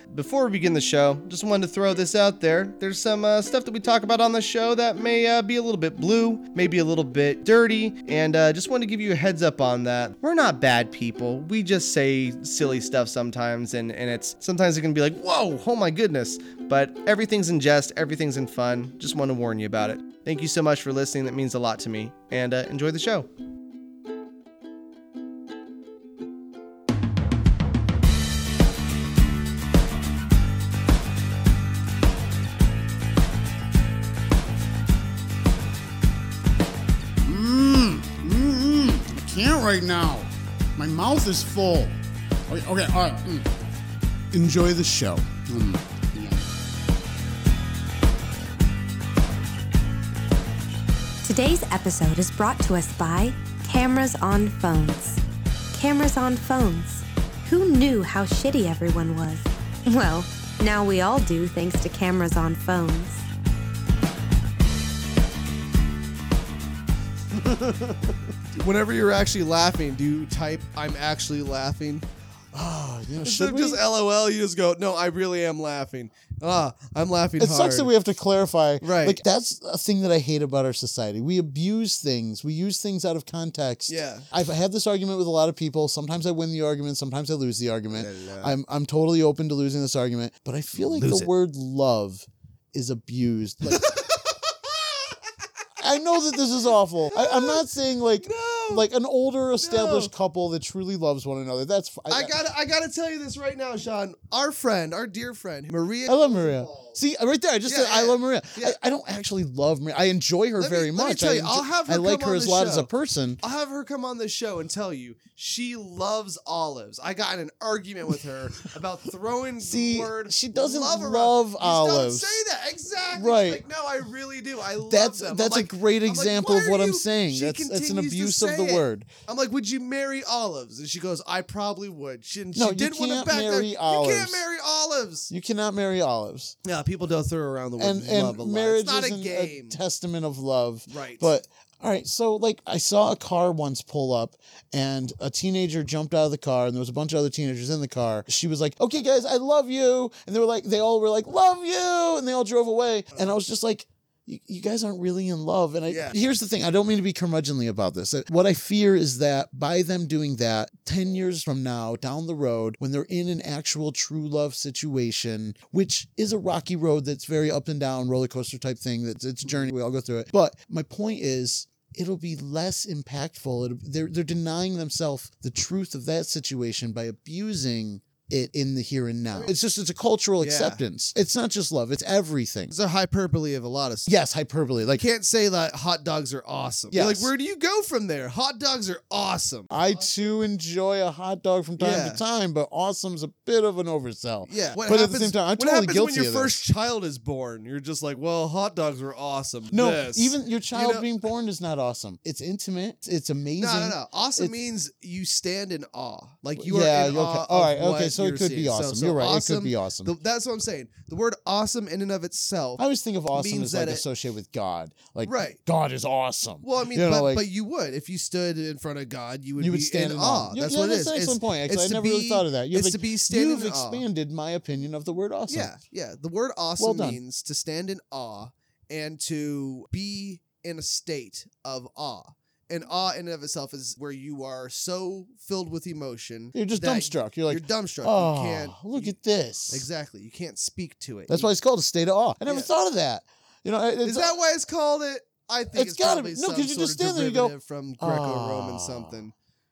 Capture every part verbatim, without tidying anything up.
Before we begin the show, just wanted to throw this out there. There's some uh, stuff that we talk about on the show that may uh, be a little bit blue, maybe a little bit dirty, and uh, just wanted to give you a heads up on that. We're not bad people. We just say silly stuff sometimes, and, and it's sometimes it can be like, whoa, oh my goodness. But everything's in jest, everything's in fun. Just want to warn you about it. Thank you so much for listening. That means a lot to me. And uh, enjoy the show. Can't right now. My mouth is full. Okay, okay all right. Mm. Enjoy the show. Mm. Yeah. Today's episode is brought to us by Cameras on Phones. Cameras on Phones. Who knew how shitty everyone was? Well, now we all do thanks to Cameras on Phones. Whenever you're actually laughing, do you type, I'm actually laughing? Oh, you know, Instead should of we? just L O L, you just go, no, I really am laughing. Ah, I'm laughing It hard. sucks that we have to clarify. Right. Like, that's a thing that I hate about our society. We abuse things. We use things out of context. Yeah. I've had this argument with a lot of people. Sometimes I win the argument. Sometimes I lose the argument. La, la. I'm I'm totally open to losing this argument. But I feel like Lose the it. word love is abused. Like, I know that this is awful. I, I'm not saying like No. like an older established No. couple that truly loves one another. That's fine. I gotta, I gotta tell you this right now, Sean. Our friend, our dear friend, Maria. I love Maria. See, right there, I just Yeah, said I yeah, love Maria. yeah. I, I don't actually love Maria. I enjoy her Let me- very let me much. tell I, you, I'll enjoy- have her I like come her on as the a lot as show. a person. I'll have her come on this show and tell you she loves olives. I got in an argument with her about throwing See, the word she doesn't love around. love You olives. Don't say that exactly. Right. She's like, no, I really do. I love That's them. I'm that's like- a great I'm like, example why of are what I'm you- saying. She That's that's an continues to abuse of say the it. word. I'm like, would you marry olives? And she goes, I probably would. She, and No, she you didn't want to can't back marry that. You olives. can't marry olives. You cannot marry olives. Yeah, people don't throw around the word And love and a lot. marriage It's not a isn't game. testament of love. Right. But all right, so like I saw a car once pull up and a teenager jumped out of the car and there was a bunch of other teenagers in the car. She was like, okay guys, I love you. And they were like, they all were like, love you. And they all drove away. And I was just like, you, you guys aren't really in love. And I, Yeah. here's the thing. I don't mean to be curmudgeonly about this. What I fear is that by them doing that, ten years from now, down the road, when they're in an actual true love situation, which is a rocky road that's very up and down, roller coaster type thing, that's it's a journey, we all go through it. But my point is, it'll be less impactful. It'll, they're, they're denying themselves the truth of that situation by abusing it in the here and now. It's just, it's a cultural Yeah. acceptance. It's not just love, it's everything. It's a hyperbole of a lot of stuff. Yes, hyperbole. Like, Can't say that hot dogs are awesome. You're Yes. like, where do you go from there? Hot dogs are awesome. I too enjoy a hot dog from time Yeah. to time, but awesome's a bit of an oversell. Yeah. What but happens, at the same time, I'm what totally happens guilty when your of this. first child is born? You're just like, well, hot dogs are awesome. No, This. even your child know- being born is not awesome. It's intimate. It's, it's amazing. No, no, no. Awesome It's- means you stand in awe. Like you Yeah, are in okay. awe All of right, okay, what so it you're could be seeing. awesome. You're right, it could be awesome. the- that's what I'm saying. The word awesome in and of itself. I always think of awesome means as like that it- associated with God. Like, Right. God is awesome. Well, I mean, You know, but, like- but you would. If you stood in front of God, you would, you would be stand in in awe. awe. That's yeah, what it that's is. an excellent It's- point. Actually, it's I to never really be- thought of that. You it's have, to be standing You've in awe. expanded my opinion of the word awesome. Yeah, yeah. The word Well awesome done. means to stand in awe and to be in a state of awe. And awe in and of itself is where you are so filled with emotion. You're just that dumbstruck. You're like, you're dumbstruck. oh, you can't look you- at this. Exactly. You can't speak to it. That's You- why it's called a state of awe. I never Yeah. thought of that. You know, it- Is it's, that why it's called it? I think It's it's, gotta probably be. No, some 'cause you sort just of stand there and you go, derivative from Greco-Roman "Ah." something.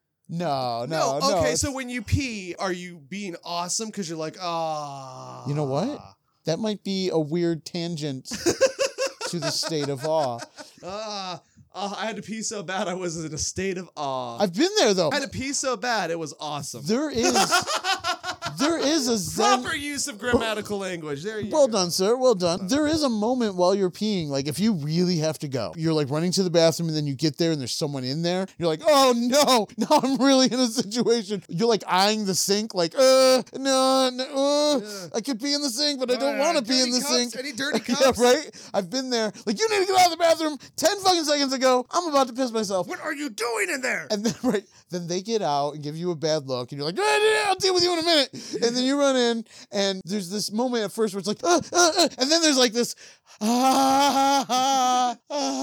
no, no, no. okay, it's- so when you pee, are you being awesome because you're like, ah? You know what? That might be a weird tangent to the state of awe. Ah, ah, I had to pee so bad I was in a state of awe. I've been there though. I had to pee so bad it was awesome. There is there is a zen. Proper use of grammatical language. There you Well go. done, sir. Well done. There is a moment while you're peeing, like if you really have to go, you're like running to the bathroom and then you get there and there's someone in there. You're like, oh no, now I'm really in a situation. You're like eyeing the sink, like, uh, no, no, uh, Yeah. I could pee in the sink, but I don't Uh, want to pee in dirty the cups? sink. Any dirty Yeah, cups? right? I've been there. Like, you need to get out of the bathroom ten fucking seconds ago. I'm about to piss myself. What are you doing in there? And then, right, then they get out and give you a bad look, and you're like, "Ah, yeah, I'll deal with you in a minute. And then you run in, and there's this moment at first where it's like, ah, ah, ah, and then there's like this, ah, ah,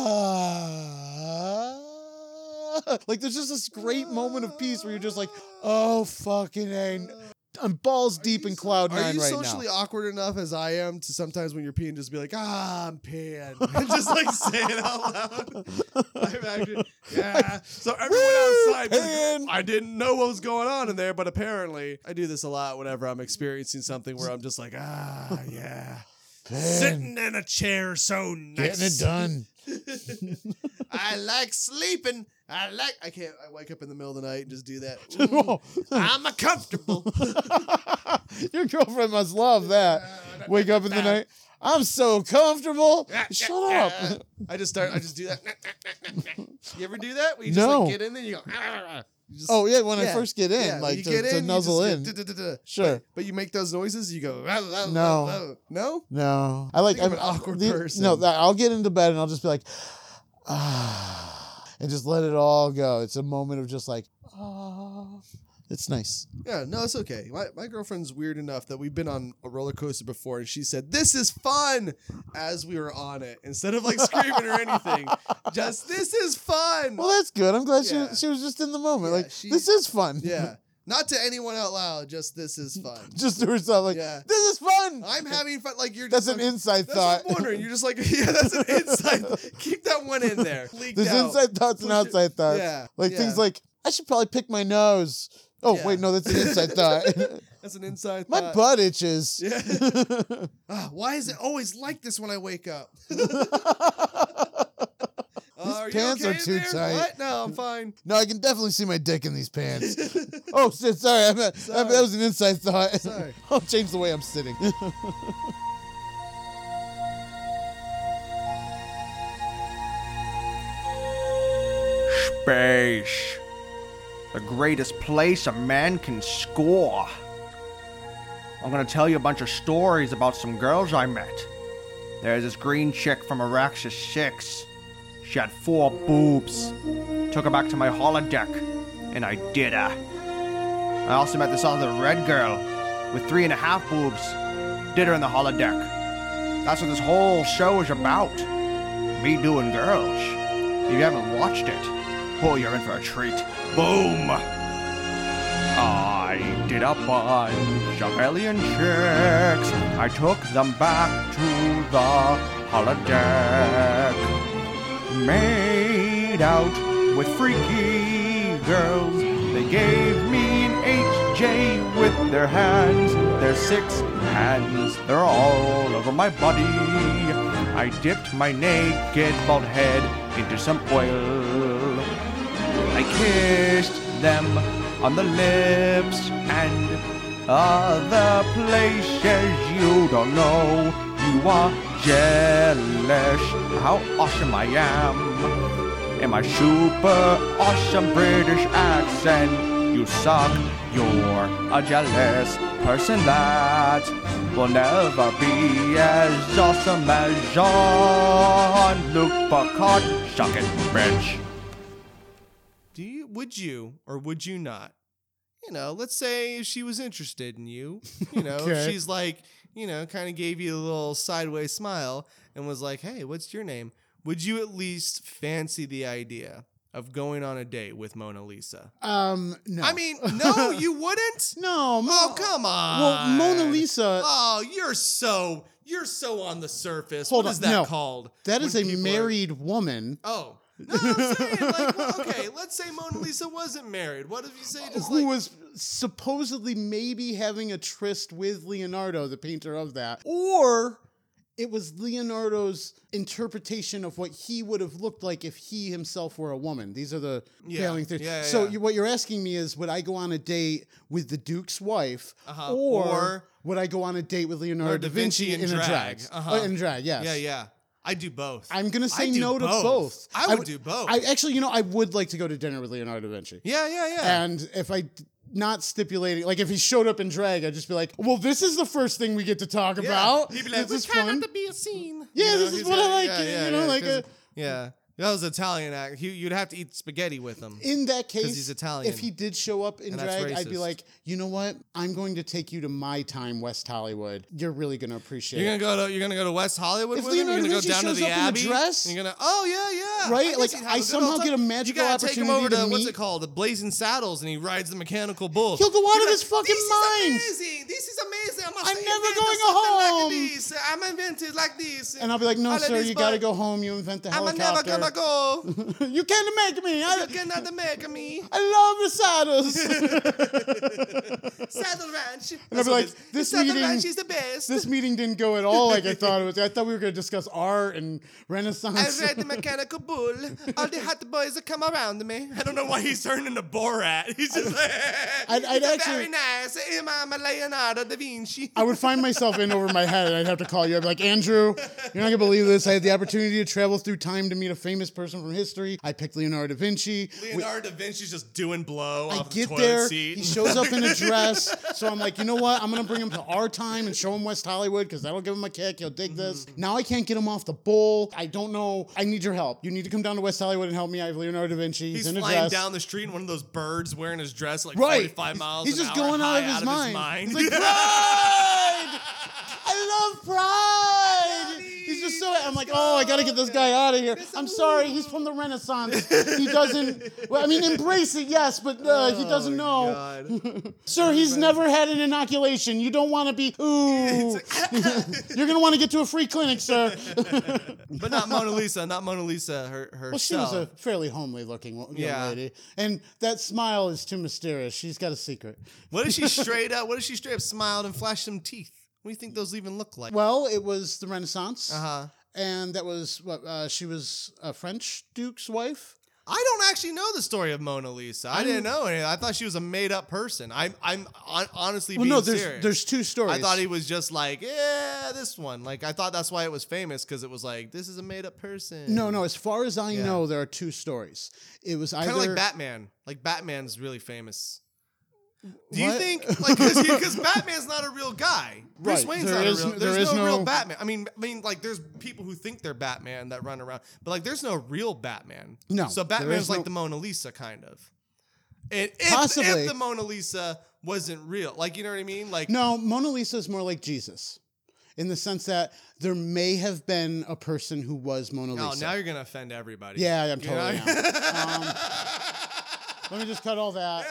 ah. Like there's just this great moment of peace where you're just like, oh fucking A. I'm balls deep in cloud Are nine you right socially now. awkward enough as I am to sometimes when you're peeing just be like, ah, I'm peeing. And just like say it out loud. I'm actually, yeah. So everyone outside, peeing. I didn't know what was going on in there, but apparently I do this a lot whenever I'm experiencing something where I'm just like, ah, yeah. Sitting in a chair so nice. Getting it done. I like sleeping. I like. I can't. I wake up in the middle of the night and just do that. Mm, I'm a comfortable. Your girlfriend must love that. Wake up in the night. I'm so comfortable. Shut up. I just start. I just do that. You ever do that? Where you just No. like get in there. You go. "Ah." You just- Oh yeah, when I yeah, first get in, yeah, like you to, get to in, you nuzzle just in. go, "Duh, duh, duh, duh." Sure. But, but you make those noises. You go. "Ah, ah, No. ah, ah." No. No, I like. I think I'm I'm an awkward the- person. No, that- I'll get into bed and I'll just be like, ah, and just let it all go. It's a moment of just like, ah. It's nice. Yeah, no, it's okay. My my girlfriend's weird enough that we've been on a roller coaster before, and she said, "This is fun," as we were on it, instead of like screaming or anything. Just this is fun. Well, that's good. I'm glad Yeah. she she was just in the moment. Yeah, like she- this is fun. Yeah, not to anyone out loud. Just this is fun. Just to herself, like Yeah. this is fun. I'm having fun. Like you're. That's just an like, inside That's thought. what I'm wondering. You're just like, yeah, that's an inside. Keep that one in there. Leaked There's out. inside thoughts and Push it- outside thoughts. Yeah, Like yeah. things like I should probably pick my nose. Oh Yeah. wait, no, that's an inside thought. That's an inside. My thought. butt itches. Yeah. Ah, why is it always like this when I wake up? Uh, are you pants okay are in too there? tight. What? No, I'm fine. No, I can definitely see my dick in these pants. Oh shit, sorry. I meant, Sorry. that was an inside thought. Sorry. I'll change the way I'm sitting. Space. The greatest place a man can score. I'm gonna tell you a bunch of stories about some girls I met. There's this green chick from Araxis six. She had four boobs. Took her back to my holodeck, and I did her. I also met this other red girl with three and a half boobs. Did her in the holodeck. That's what this whole show is about. Me doing girls. If you haven't watched it, oh, you're in for a treat. Boom! I did a bunch of alien chicks. I took them back to the holodeck. Made out with freaky girls. They gave me an H J with their hands. Their six hands, they're all over my body. I dipped my naked bald head into some oil. I kissed them on the lips and other places you don't know. You are jealous how awesome I am. In my super awesome British accent, you suck. You're a jealous person that will never be as awesome as Jean-Luc Picard. Suck it, bitch. Do you? Would you or would you not? You know, let's say if she was interested in you. You know, if Okay. she's like, you know, kind of gave you a little sideways smile and was like, "Hey, what's your name?" Would you at least fancy the idea of going on a date with Mona Lisa? Um, no. I mean, no, you wouldn't. no. Mo- Oh, come on. Well, Mona Lisa. Oh, you're so you're so on the surface. Hold what on, is that no. called? That is When a people are- married woman Oh. No, I'm saying, like, well, okay, let's say Mona Lisa wasn't married. What if you say just who like was supposedly maybe having a tryst with Leonardo, the painter of that, or it was Leonardo's interpretation of what he would have looked like if he himself were a woman. These are the Yeah, failing things. yeah, yeah, so yeah. You, what you're asking me is, would I go on a date with the Duke's wife, Uh-huh, or, or- would I go on a date with Leonardo Or da Vinci, in in, a drag. drag? Uh-huh. Oh, in drag, yes. Yeah, yeah. I do both. I'm gonna say I do no to both. both. I would would- do both. I actually, you know, I would like to go to dinner with Leonardo da Vinci. yeah, yeah, yeah. And if I d- not stipulating, like if he showed up in drag, I'd just be like, well, this is the first thing we get to talk Yeah. about. He'd be like, this "We is try fun. not to be a scene." Yeah, You know, this is he's what I like, like. yeah, you yeah, know, yeah, like 'cause- a. yeah. That was Italian act. He, you'd have to eat spaghetti with him. In that case, he's Italian. if he did show up in And that's drag, I'd be racist. like, you know what? I'm going to take you to my time, West Hollywood. You're really going to appreciate You're it. gonna go to you're gonna go to West Hollywood If with him. You're Leonardo gonna go da Vinci down to shows the up in a Abbey. dress- You're gonna oh yeah yeah Right? I Like, guess he'd have I a good somehow old time. get a magical You gotta take him opportunity over to, to what's meet- it called, the Blazing Saddles, and he rides the mechanical bull. He'll go out He's of his fucking this mind. This is amazing. This is amazing. I must I'm never invent going something home. Like this. I'm invented like this. And I'll be like, no, All of sir, this, you got to but go home. You invent the I'm helicopter. never gonna go. You can't make me. I, You cannot make me. I love the saddles. Saddle Ranch. And I'll That's be what like, it is. this Saddle meeting, Ranch is the best. this meeting didn't go at all like I thought it was. I thought we were going to discuss art and Renaissance. I ride the mechanical bull. All the hot boys that come around me. I don't know why he's turning into Borat. He's just like, I'd- I'd "It's a actually- very nice. I'm a Leonardo da Vinci. I would find myself in over my head and I'd have to call you. I'd be like, Andrew, you're not going to believe this. I had the opportunity to travel through time to meet a famous person from history. I picked Leonardo da Vinci. We- Leonardo da Vinci's just doing blow I off the get toilet there, seat. he shows up in a dress, so I'm like, you know what? I'm gonna bring him to our time and show him West Hollywood because that'll give him a kick. He'll dig this. Now I can't get him off the bull. I don't know. I need your help. You need to come down to West Hollywood and help me. I have Leonardo da Vinci. He's, He's in a flying dress. down the street in one of those birds wearing his dress at like Right. forty-five miles He's an just hour, going out high of his out mind. mind. He's like, pride! I love pride! He's just so. I'm like, oh, I gotta get this guy out of here. I'm sorry, he's from the Renaissance. He doesn't. Well, I mean, embrace it, yes, but uh, he doesn't know. God. Sir, he's never had an inoculation. You don't want to be. Ooh, you're gonna want to get to a free clinic, sir. But not Mona Lisa, not Mona Lisa her, herself. Well, she was a fairly homely-looking young Yeah. lady, and that smile is too mysterious. She's got a secret. What if she straight up? What if she straight up smiled and flashed some teeth? What do you think those even look like? Well, it was the Renaissance, Uh-huh. and that was what uh, she was a French duke's wife. I don't actually know the story of Mona Lisa. I didn't know any. I thought she was a made-up person. I'm, I'm hon- honestly Well, being no, there's serious. there's two stories. I thought he was just like, yeah, this one. Like, I thought that's why it was famous, because it was like, this is a made-up person. No, no. As far as I Yeah. know, there are two stories. It was either Kind of like Batman. Like, Batman's really famous. Do you What? think, like, because Batman's not a real guy. Bruce Right. Wayne's There not is- a real. there There's is no, real no- Batman. I mean, I mean, like, there's people who think they're Batman that run around, but like, there's no real Batman. No, So there Batman's is like no- the Mona Lisa, kind of. And if, Possibly. if the Mona Lisa wasn't real, like, you know what I mean? Like, No, Mona Lisa is more like Jesus, in the sense that there may have been a person who was Mona oh, Lisa. now you're gonna offend everybody. Yeah, I'm You totally know? am. Um, let me just cut all that.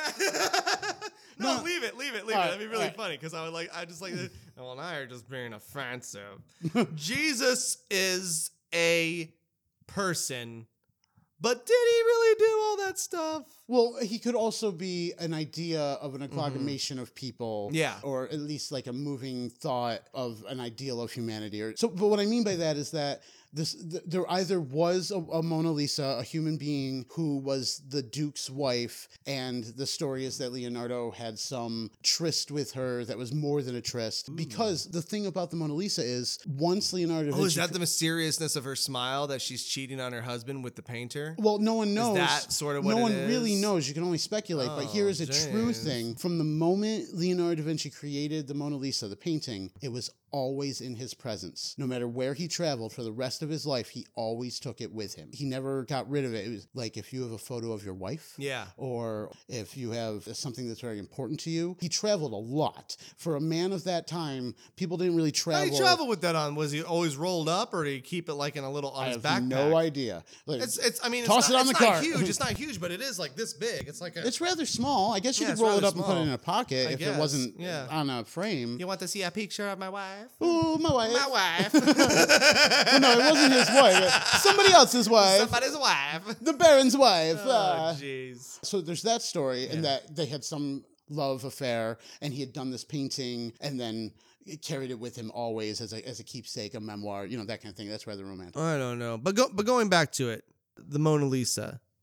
No, No. leave it, leave it, leave All it. right, That'd be really all right. funny because I would like, I just like, this. Well, now you're just being offensive. Jesus is a person, but did he really do all that stuff? Well, he could also be an idea of an amalgamation of people. Mm-hmm. Yeah. Or at least like a moving thought of an ideal of humanity. Or so, but what I mean by that is that this th- there either was a, a Mona Lisa, a human being who was the Duke's wife, and the story is that Leonardo had some tryst with her that was more than a tryst. Because the thing about the Mona Lisa is, once Leonardo da Oh, is Vinci- that the mysteriousness of her smile that she's cheating on her husband with the painter? Well, no one knows. that sort of what no it one is? really knows. You can only speculate. but here Oh, is a true jeez. thing. From the moment Leonardo da Vinci created the Mona Lisa, the painting, it was always in his presence. No matter where he traveled for the rest of his life, he always took it with him. He never got rid of it. It was like if you have a photo of your wife, Yeah. or if you have something that's very important to you. He traveled a lot. For a man of that time, people didn't really How travel. did he travel with that on? Was he always rolled up, or did he keep it like in a little on I his have backpack? no idea. Like, It's, it's. I mean, Toss it's it not, on it's the not cart. huge. It's not huge, but it is like this big. It's like a. it's rather small. I guess you Yeah, could it's roll it rather up and put it small. in a pocket I if guess, it wasn't yeah. on a frame. You want to see a picture of my wife? Ooh, my wife. My wife. Well, no, it wasn't his wife. Somebody else's wife. Somebody's wife. The Baron's wife. Oh, Ah. jeez. So there's that story, and that they had some love affair, and he had done this painting, and then carried it with him always as a as a keepsake, a memoir, you know, that kind of thing. That's rather romantic. I don't know, but go, but going back to it, the Mona Lisa. No,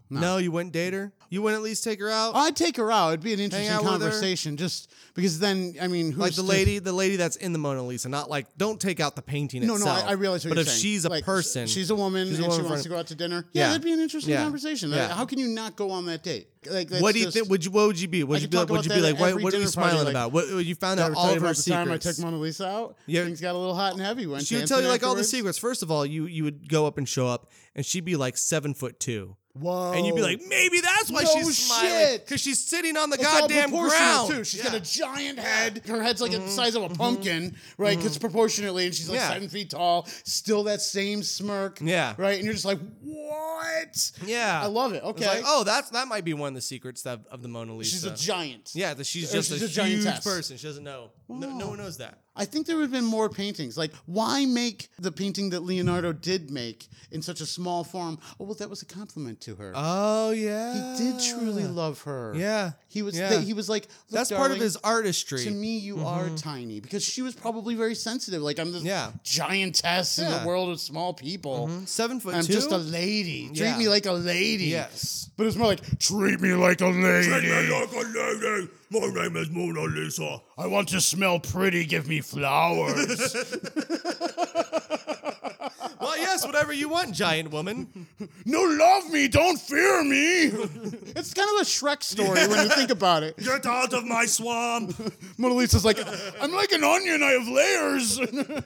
No. No, you wouldn't date her? You wouldn't at least take her out? I'd take her out. It'd be an interesting out with her. conversation, just because then, I mean, who's like the to- lady, the lady that's in the Mona Lisa, not like, don't take out the painting No, no, itself. I, I realize what But you're if saying. she's a Like, person, she's a woman, she's a and woman she in wants front to of- go out to dinner. Yeah, Yeah. that'd be an interesting Yeah. conversation. Yeah. How can you not go on that date? Like, that's what do you just- think? Would you? What would you be? I Would you could be? talk Would you about be that like? at What, every what are you dinner party, smiling like- about? What, what you found Did I out ever all tell you of her about the time I secrets. took Mona Lisa out? Yeah. Things got a little hot and heavy. Went She would dancing tell you like all the afterwards. secrets. First of all, you you would go up and show up, and she'd be like seven foot two. Whoa. And you'd be like, maybe that's why No she's smiling. shit. Because she's sitting on the It's all goddamn proportional, ground. too. She's Yeah. got a giant head. Her head's like the size of a pumpkin, right? Because proportionately, and she's like Yeah. seven feet tall. Still that same smirk. Yeah. Right? And you're just like, what? Yeah. I love it. It's Okay. like, oh, that's that might be one of the secrets of, of the Mona Lisa. She's a giant. Yeah, that she's Or just she's a, a huge giantess. person. She doesn't know. No, no one knows that. I think there would have been more paintings. Like, why make the painting that Leonardo did make in such a small form? Oh, well, that was a compliment to her. Oh yeah. he did truly love her. Yeah. He was. Yeah. He was like, Look, That's part of darling, his artistry. To me, you are tiny because she was probably very sensitive. Like I'm this Yeah. giantess in Yeah. the world of small people. Seven foot I'm two. just a lady. Treat Yeah. me like a lady. Yes. But it's more like treat me like a lady. Treat me like a lady. My name is Mona Lisa. I want to smell pretty. Give me flowers. Well, yes, whatever you want, giant woman. no, love me. Don't fear me. It's kind of a Shrek story when you think about it. Get out of my swamp. Mona Lisa's like, I'm like an onion. I have layers.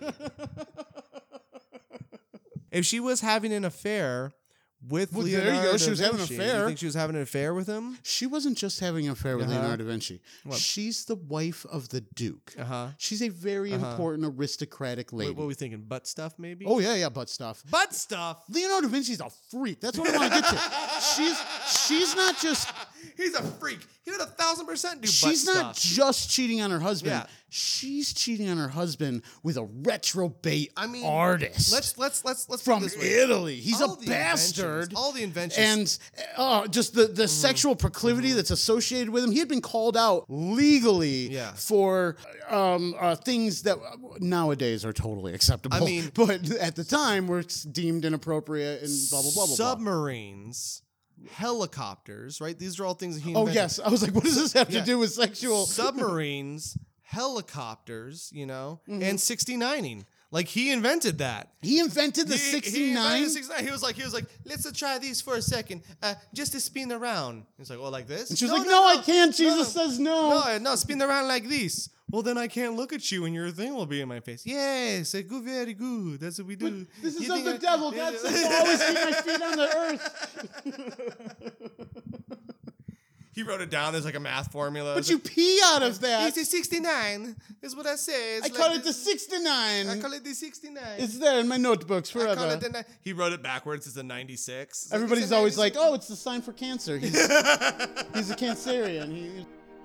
If she was having an affair with Well, there you Leonardo go. She was da having an Vinci, affair. You think she was having an affair with him? She wasn't just having an affair with Uh-huh. Leonardo da Vinci. She's the wife of the Duke. Uh-huh. She's a very important aristocratic lady. What, what were we thinking? Butt stuff, maybe? Oh yeah, yeah, butt stuff. butt stuff. Leonardo da Vinci's a freak. That's what I want to get to. She's she's not just He's a freak. He would a thousand percent do she's butt not stuff. just cheating on her husband. Yeah. She's cheating on her husband with a retrobate I mean, artist. Let's let's let's let's from put it this way. Italy. He's All a the bastard. inventions- All the inventions. And uh, just the, the sexual proclivity that's associated with him. He had been called out legally Yeah. for um, uh, things that nowadays are totally acceptable. I mean- but at the time were deemed inappropriate and blah, blah, blah, blah, blah. submarines, helicopters, right? These are all things that he Oh, invented. yes. I was like, what does this have Yeah. to do with sexual? Submarines, helicopters, you know, Mm-hmm. and sixty-nining. Like he invented that. He invented the He- he invented sixty-nine. the sixty-nine. He was like, he was like, let's uh, try these for a second, uh, just to spin around. He's like, oh, like this? And she was like, no, I can't. Jesus says no. No, no, spin around like this. Well, then I can't look at you, and your thing will be in my face. Yes, uh, good, very good. That's what we do. This is You of think the I- devil. God says to always keep my feet on the earth. He wrote it down. There's like a math formula. But you pee out of that. It's a sixty-nine. Is what I say. It's I like call it the this- sixty-nine. I call it the sixty-nine. It's there in my notebooks I call forever. it the ni- he wrote it backwards. It's a ninety-six. It's like, Everybody's it's a always like, ninety-six. oh, it's the sign for cancer. He's, he's a Cancerian. He,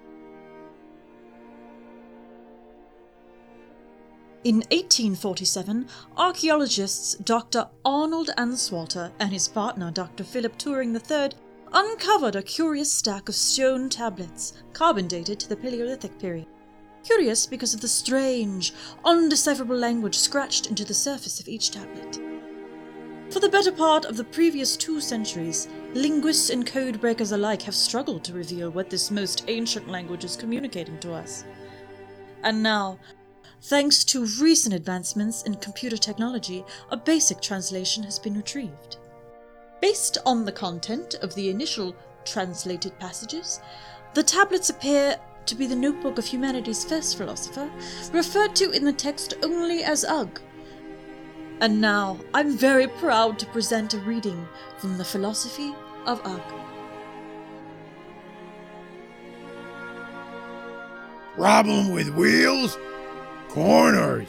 In eighteen forty-seven, archaeologists Doctor Arnold Answalter and his partner Doctor Philip Turing the third uncovered a curious stack of stone tablets, carbon dated to the Paleolithic period. Curious because of the strange, undecipherable language scratched into the surface of each tablet. For the better part of the previous two centuries, linguists and code breakers alike have struggled to reveal what this most ancient language is communicating to us. And now, thanks to recent advancements in computer technology, a basic translation has been retrieved. Based on the content of the initial translated passages, the tablets appear to be the notebook of humanity's first philosopher, referred to in the text only as Ugg. And now, I'm very proud to present a reading from the Philosophy of Ugg. Problem with wheels? Corners.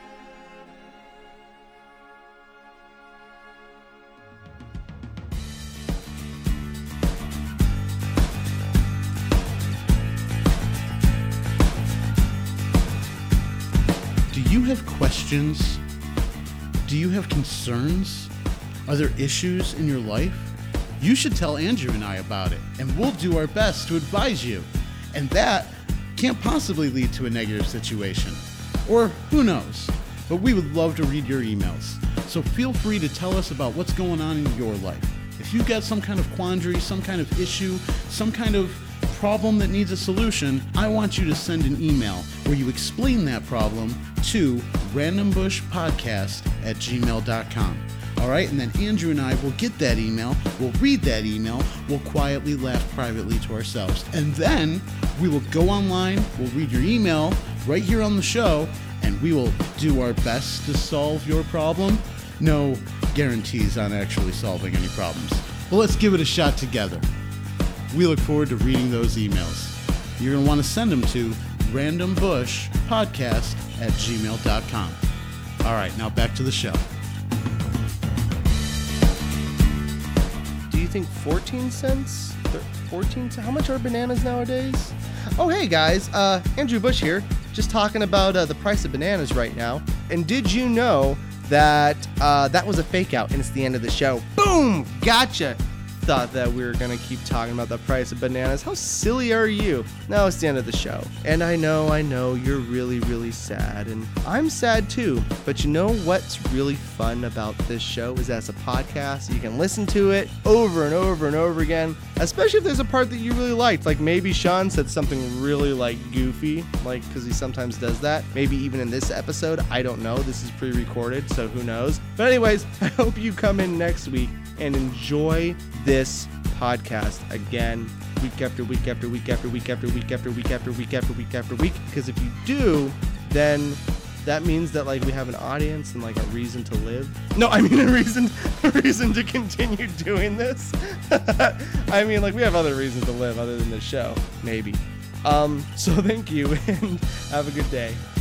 do you have questions? Do you have concerns? Are there issues in your life? You should tell Andrew and I about it, and we'll do our best to advise you. And that can't possibly lead to a negative situation. Or who knows? But we would love to read your emails. So feel free to tell us about what's going on in your life. If you've got some kind of quandary, some kind of issue, some kind of problem that needs a solution, I want you to send an email where you explain that problem to randombushpodcast at gmail dot com. All right, and then Andrew and I will get that email, we'll read that email, we'll quietly laugh privately to ourselves. And then we will go online, we'll read your email right here on the show, and we will do our best to solve your problem. No guarantees on actually solving any problems, but let's give it a shot together. We look forward to reading those emails. You're going to want to send them to randombushpodcast at gmail dot com. All right, now back to the show. Do you think fourteen cents? fourteen cents? How much are bananas nowadays? Oh, hey guys, uh, Andrew Bush here, just talking about uh, the price of bananas right now. And did you know that uh, that was a fake out and it's the end of the show? Boom! Gotcha! Thought that we were gonna keep talking about the price of bananas. How silly are you? No, it's the end of the show. And I know, I know, you're really, really sad. And I'm sad too. But you know what's really fun about this show is that it's a podcast. You can listen to it over and over and over again. Especially if there's a part that you really liked. Like maybe Sean said something really like goofy, like because he sometimes does that. Maybe even in this episode, I don't know. This is pre-recorded, so who knows. But anyways, I hope you come in next week and enjoy this podcast again, week after week after week after week after week after week after week after week after week. Because if you do, then that means that like we have an audience and like a reason to live. No, I mean a reason, a reason to continue doing this. I mean, like we have other reasons to live other than this show, maybe. Um, so thank you and have a good day.